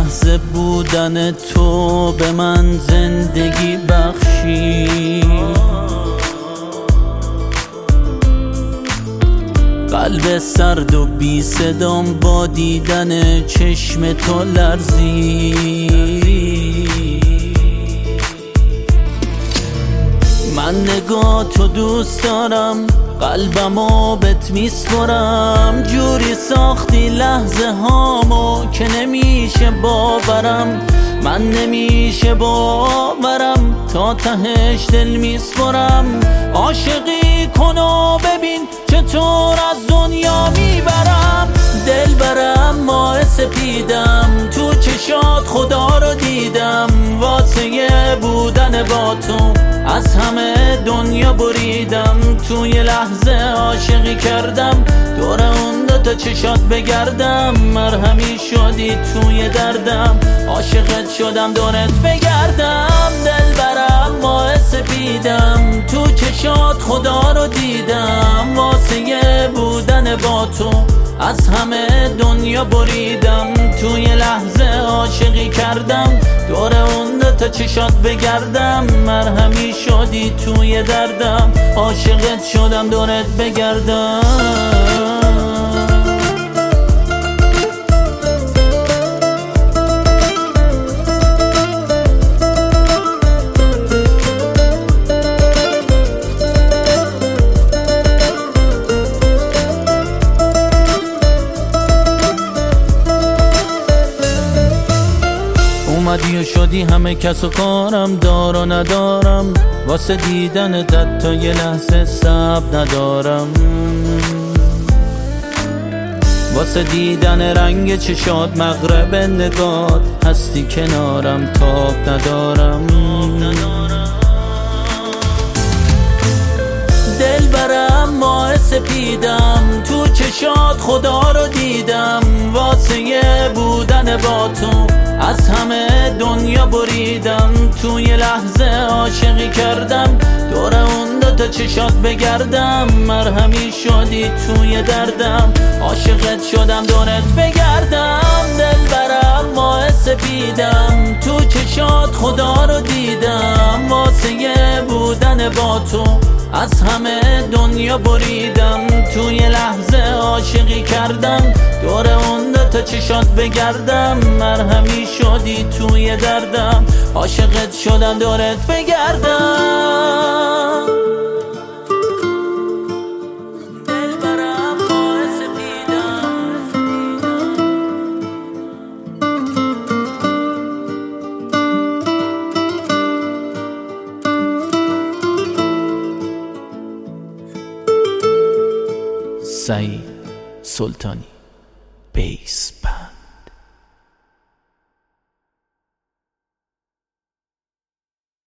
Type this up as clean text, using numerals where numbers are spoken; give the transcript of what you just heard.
لحظه بودن تو به من زندگی بخشی. قلب سرد و بی صدام با دیدن چشم تو لرزی. من نگاه تو دوست دارم، قلبمو بهت میسپرم. جوری ساختی لحظه هامو که نمیشه باورم. من نمیشه باورم، تا تهش دل میسپرم. عاشقی کن و ببین چطور از دنیا میبرم. دل برم ماه سپیدم، تو چشات خدا رو دیدم. واسه بودن با تو از همه دنیا بریدم. توی لحظه عاشقی کردم، دور اون دوتا چشات بگردم. مرهمی شدی توی دردم، عاشقت شدم دورت بگردم. دل برم ماه سپیدم، تو چشات خدا رو دیدم. واسه بودن با تو از همه دنیا بریدم. توی لحظه عاشقی کردم، دور اون دوتا چشات بگردم. مرهمی شدی توی دردم، عاشقت شدم دورت بگردم. اومدی و شدی همه کس و کارم. دار و ندارم واسه دیدن تا یه لحظه صبر ندارم. واسه دیدن رنگ چشات مغرب نگات هستی کنارم. تاب ندارم. دل برم ماه سپیدم، تو چشات خدا رو دیدم. واسه بودن با تو از همه دنیا بریدم. توی لحظه عاشقی کردم، دور اون دوتا چشات بگردم. مرهمی شدی توی دردم، عاشقت شدم دورت بگردم. دل برم ماه سپیدم، تو چشات خدا رو دیدم. واسه بودن با تو از همه دنیا بریدم. توی لحظه عاشقی کردم، دور اون دوتا چشات بگردم. مرهمی شدی توی دردم، عاشقت شدم دورت بگردم. دل برم ماه سپیدم، سعید سلطانی بیس.